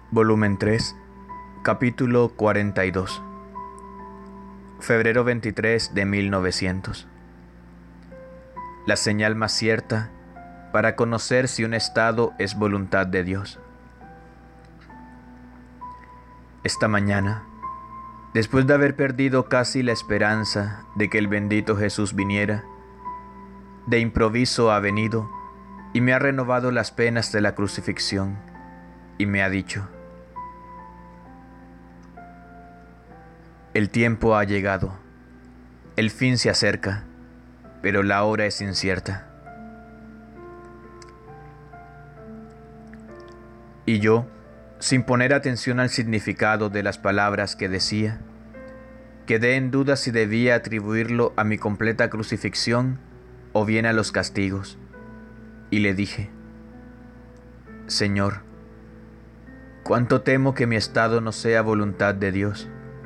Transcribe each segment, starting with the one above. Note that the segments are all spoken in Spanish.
Volumen 3, capítulo 42. Febrero 23 de 1900. La señal más cierta para conocer si un estado es voluntad de Dios. Esta mañana, después de haber perdido casi la esperanza de que el bendito Jesús viniera, de improviso ha venido y me ha renovado las penas de la crucifixión y me ha dicho: el tiempo ha llegado, el fin se acerca, pero la hora es incierta. Y yo, sin poner atención al significado de las palabras que decía, quedé en duda si debía atribuirlo a mi completa crucifixión o bien a los castigos, y le dije: Señor, cuánto temo que mi estado no sea voluntad de Dios.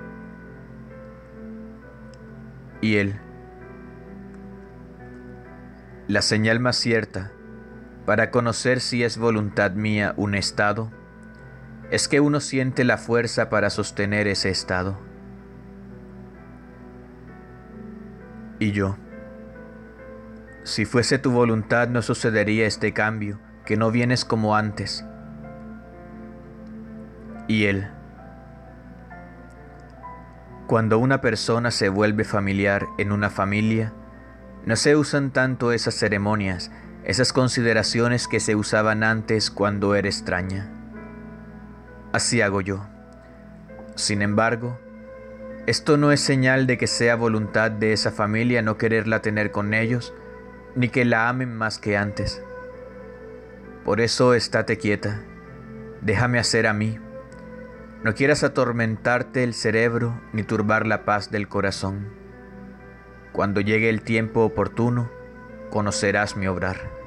Y él: la señal más cierta para conocer si es voluntad mía un estado es que uno siente la fuerza para sostener ese estado. Y yo: si fuese tu voluntad no sucedería este cambio, que no vienes como antes. Y él: cuando una persona se vuelve familiar en una familia, no se usan tanto esas ceremonias, esas consideraciones que se usaban antes cuando era extraña. Así hago yo. Sin embargo, esto no es señal de que sea voluntad de esa familia no quererla tener con ellos, ni que la amen más que antes. Por eso estate quieta, déjame hacer a mí. No quieras atormentarte el cerebro ni turbar la paz del corazón. Cuando llegue el tiempo oportuno, conocerás mi obrar.